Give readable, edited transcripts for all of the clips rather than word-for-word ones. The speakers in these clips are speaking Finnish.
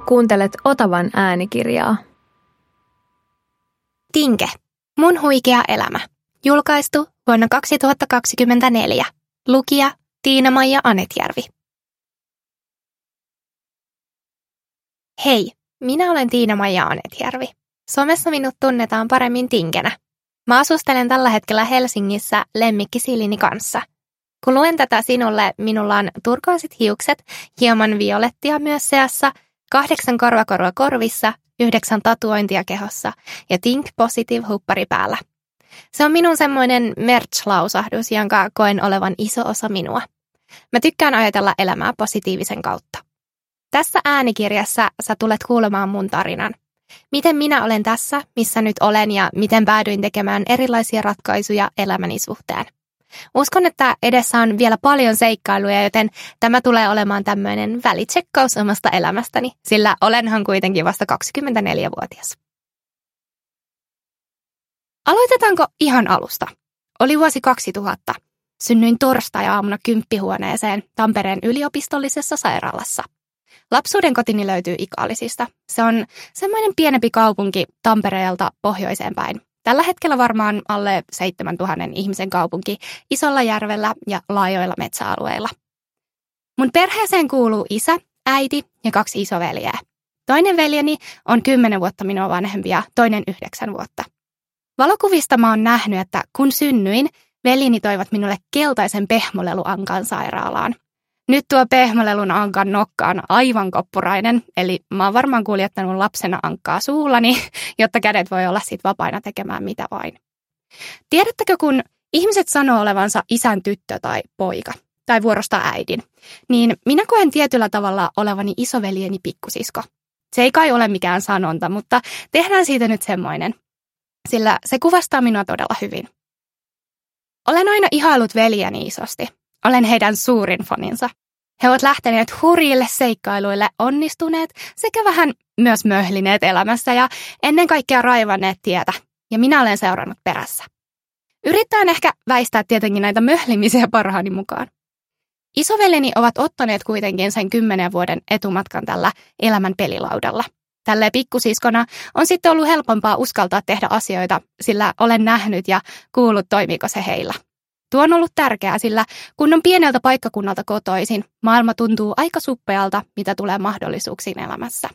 Kuuntelet Otavan äänikirjaa. Tinke. Mun huikea elämä. Julkaistu vuonna 2024. Lukija Tiina-Maija Anetjärvi. Hei, minä olen Tiina-Maija Anetjärvi. Somessa minut tunnetaan paremmin Tinkenä. Mä asustelen tällä hetkellä Helsingissä lemmikkisilini kanssa. Kun luen tätä sinulle, minulla on turkoiset hiukset, hieman violettia myös seassa, 8 korvakorua korvissa, 9 tatuointia kehossa ja Think Positive huppari päällä. Se on minun semmoinen merch-lausahdus, jonka koen olevan iso osa minua. Mä tykkään ajatella elämää positiivisen kautta. Tässä äänikirjassa sä tulet kuulemaan mun tarinan. Miten minä olen tässä, missä nyt olen ja miten päädyin tekemään erilaisia ratkaisuja elämäni suhteen. Uskon, että edessä on vielä paljon seikkailuja, joten tämä tulee olemaan tämmöinen välitsekkaus omasta elämästäni, sillä olenhan kuitenkin vasta 24-vuotias. Aloitetaanko ihan alusta? Oli vuosi 2000. Synnyin torstai-aamuna kymppihuoneeseen Tampereen yliopistollisessa sairaalassa. Lapsuuden kotini löytyy Ikaalisista. Se on semmoinen pienempi kaupunki Tampereelta pohjoiseen päin. Tällä hetkellä varmaan alle 7000 ihmisen kaupunki isolla järvellä ja laajoilla metsäalueilla. Mun perheeseen kuuluu isä, äiti ja 2 isoveljeä. Toinen veljeni on 10 vuotta minua vanhempi ja toinen 9 vuotta. Valokuvista mä oon nähnyt, että kun synnyin, veljeni toivat minulle keltaisen pehmoleluankan sairaalaan. Nyt tuo pehmolelun ankan nokka on aivan koppurainen, eli mä oon varmaan kuljettanut lapsena ankkaa suullani, jotta kädet voi olla sit vapaina tekemään mitä vain. Tiedättekö, kun ihmiset sanoo olevansa isän tyttö tai poika, tai vuorosta äidin, niin minä koen tietyllä tavalla olevani isoveljeni pikkusisko. Se ei kai ole mikään sanonta, mutta tehdään siitä nyt semmoinen, sillä se kuvastaa minua todella hyvin. Olen aina ihaillut veljeni isosti. Olen heidän suurin faninsa. He ovat lähteneet hurjille seikkailuille, onnistuneet sekä vähän myös möhlineet elämässä ja ennen kaikkea raivanneet tietä. Ja minä olen seurannut perässä. Yrittäen ehkä väistää tietenkin näitä möhlimisiä parhaani mukaan. Isoveljeni ovat ottaneet kuitenkin sen 10 vuoden etumatkan tällä elämän pelilaudalla. Tälleen pikkusiskona on sitten ollut helpompaa uskaltaa tehdä asioita, sillä olen nähnyt ja kuullut, toimiiko se heillä. Tuo on ollut tärkeää, sillä kun on pieneltä paikkakunnalta kotoisin, maailma tuntuu aika suppealta, mitä tulee mahdollisuuksiin elämässä.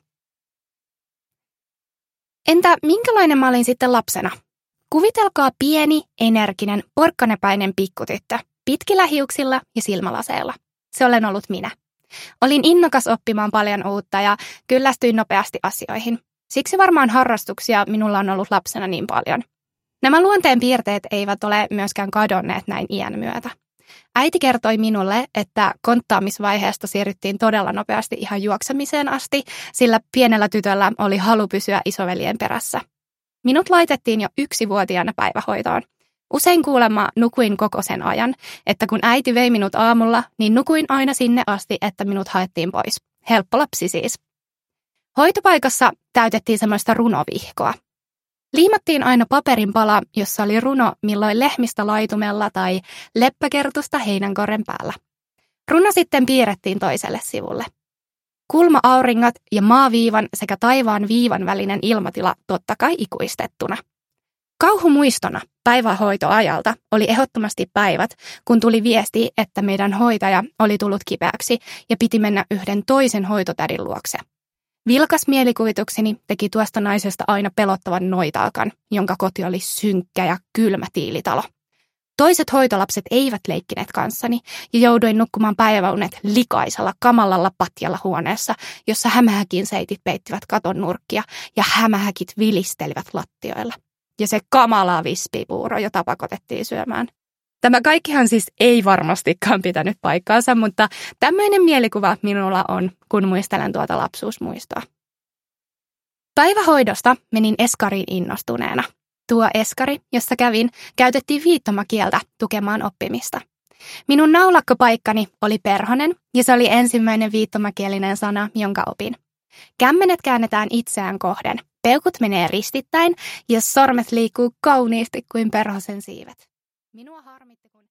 Entä minkälainen mä olin sitten lapsena? Kuvitelkaa pieni, energinen, porkkanepäinen pikkutyttö, pitkillä hiuksilla ja silmälaseilla. Se olen ollut minä. Olin innokas oppimaan paljon uutta ja kyllästyin nopeasti asioihin. Siksi varmaan harrastuksia minulla on ollut lapsena niin paljon. Nämä luonteen piirteet eivät ole myöskään kadonneet näin iän myötä. Äiti kertoi minulle, että konttaamisvaiheesta siirryttiin todella nopeasti ihan juoksemiseen asti, sillä pienellä tytöllä oli halu pysyä isoveljen perässä. Minut laitettiin jo 1-vuotiaana päivähoitoon. Usein kuulemma nukuin koko sen ajan, että kun äiti vei minut aamulla, niin nukuin aina sinne asti, että minut haettiin pois. Helppo lapsi siis. Hoitopaikassa täytettiin semmoista runovihkoa. Liimattiin aina paperin pala, jossa oli runo milloin lehmistä laitumella tai leppäkertusta heinänkorren päällä. Runo sitten piirrettiin toiselle sivulle. Kulma-auringot ja maaviivan sekä taivaan viivan välinen ilmatila totta kai ikuistettuna. Kauhumuistona päivähoitoajalta oli ehdottomasti päivät, kun tuli viesti, että meidän hoitaja oli tullut kipeäksi ja piti mennä yhden toisen hoitotädin luokse. Vilkas mielikuvitukseni teki tuosta naisesta aina pelottavan noitaakan, jonka koti oli synkkä ja kylmä tiilitalo. Toiset hoitolapset eivät leikkineet kanssani ja jouduin nukkumaan päiväunet likaisella kamalalla patjalla huoneessa, jossa hämähäkin seitit peittivät katon nurkkia ja hämähäkit vilistelivät lattioilla. Ja se kamala vispipuuro, jota pakotettiin syömään. Tämä kaikkihan siis ei varmastikaan pitänyt paikkaansa, mutta tämmöinen mielikuva minulla on, kun muistelen tuota lapsuusmuistoa. Päivähoidosta menin eskariin innostuneena. Tuo eskari, jossa kävin, käytettiin viittomakieltä tukemaan oppimista. Minun naulakkopaikkani oli perhonen ja se oli ensimmäinen viittomakielinen sana, jonka opin. Kämmenet käännetään itseään kohden. Peukut menee ristittäin ja sormet liikkuu kauniisti kuin perhosen siivet. Minua harmitti, kun